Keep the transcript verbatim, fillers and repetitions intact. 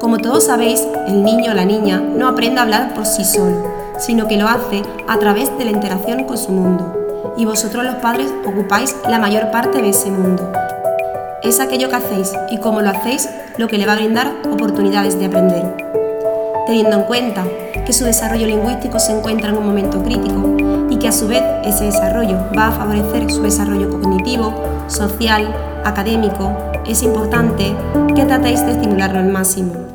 Como todos sabéis, el niño o la niña no aprende a hablar por sí solo, sino que lo hace a través de la interacción con su mundo. Y vosotros los padres ocupáis la mayor parte de ese mundo. Es aquello que hacéis y cómo lo hacéis lo que le va a brindar oportunidades de aprender. Teniendo en cuenta que su desarrollo lingüístico se encuentra en un momento crítico y que a su vez ese desarrollo va a favorecer su desarrollo cognitivo, social, académico, es importante que tratéis de estimularlo al máximo.